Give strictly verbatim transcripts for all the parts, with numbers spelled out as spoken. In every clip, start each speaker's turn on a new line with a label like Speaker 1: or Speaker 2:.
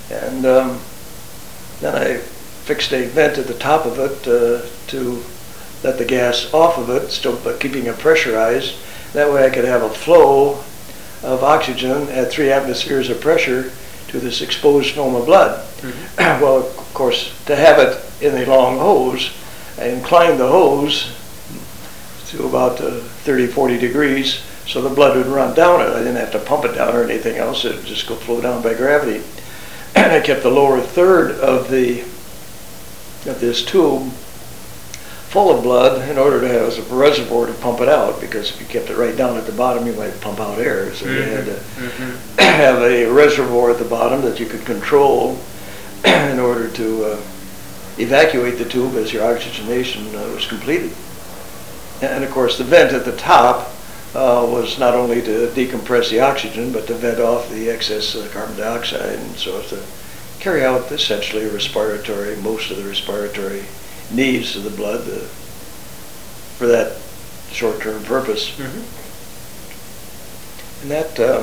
Speaker 1: And um, then I fixed a vent at the top of it uh, to let the gas off of it, still but keeping it pressurized. That way I could have a flow of oxygen at three atmospheres of pressure to this exposed film of blood. Mm-hmm. Well, of course, to have it in a long hose, I inclined the hose to about uh, thirty, forty degrees so the blood would run down it. I didn't have to pump it down or anything else. It would just go flow down by gravity. And I kept the lower third of the of this tube full of blood in order to have a reservoir to pump it out, because if you kept it right down at the bottom, you might pump out air. So mm-hmm. you had to mm-hmm. have a reservoir at the bottom that you could control in order to uh, evacuate the tube as your oxygenation uh, was completed. And of course, the vent at the top uh, was not only to decompress the oxygen, but to vent off the excess uh, carbon dioxide, and so as to carry out essentially respiratory, most of the respiratory needs of the blood uh, for that short-term purpose. Mm-hmm. And that, um,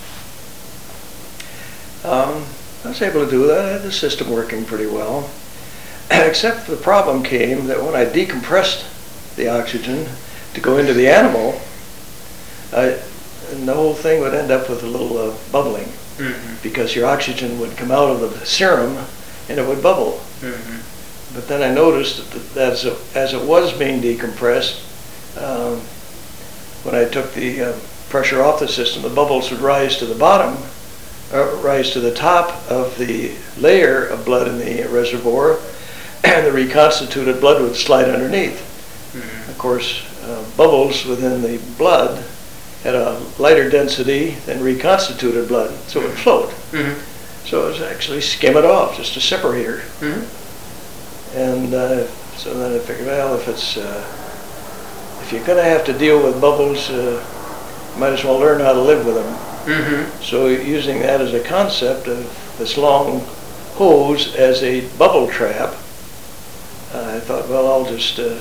Speaker 1: um, I was able to do that. I had the system working pretty well. Except the problem came that when I decompressed the oxygen to go into the animal, I, and the whole thing would end up with a little uh, bubbling, mm-hmm. because your oxygen would come out of the serum and it would bubble. Mm-hmm. But then I noticed that as it, as it was being decompressed, um, when I took the uh, pressure off the system, the bubbles would rise to the bottom, uh, rise to the top of the layer of blood in the reservoir, and the reconstituted blood would slide underneath. Mm-hmm. Of course, uh, bubbles within the blood had a lighter density than reconstituted blood, so it would float. Mm-hmm. So it was actually skim it off, just a separator. Mm-hmm. And uh, so then I figured, well, if it's uh, if you're going to have to deal with bubbles, uh, you might as well learn how to live with them. Mm-hmm. So using that as a concept of this long hose as a bubble trap, uh, I thought, well, I'll just uh,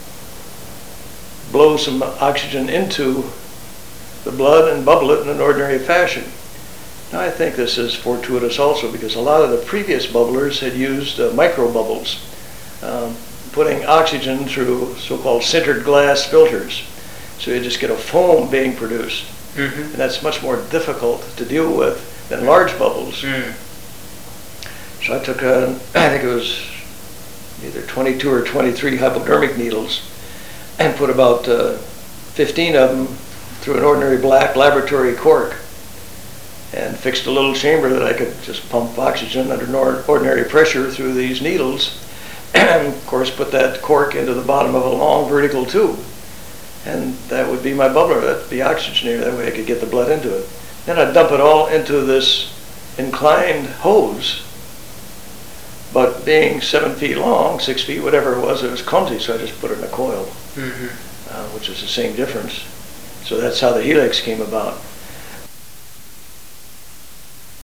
Speaker 1: blow some oxygen into the blood and bubble it in an ordinary fashion. Now I think this is fortuitous also, because a lot of the previous bubblers had used uh, micro bubbles. Um, putting oxygen through so-called sintered glass filters. So you just get a foam being produced. Mm-hmm. And that's much more difficult to deal with than large bubbles. Mm. So I took, a, I think it was either twenty-two or twenty-three hypodermic needles, and put about uh, fifteen of them through an ordinary black laboratory cork, and fixed a little chamber that I could just pump oxygen under ordinary pressure through these needles. And of course put that cork into the bottom of a long vertical tube, and that would be my bubbler. That'd be oxygenated. That way I could get the blood into it. Then I'd dump it all into this inclined hose, but being seven feet long, six feet, whatever it was, it was clumsy, so I just put it in a coil, mm-hmm. uh, which is the same difference. So that's how the Helix came about.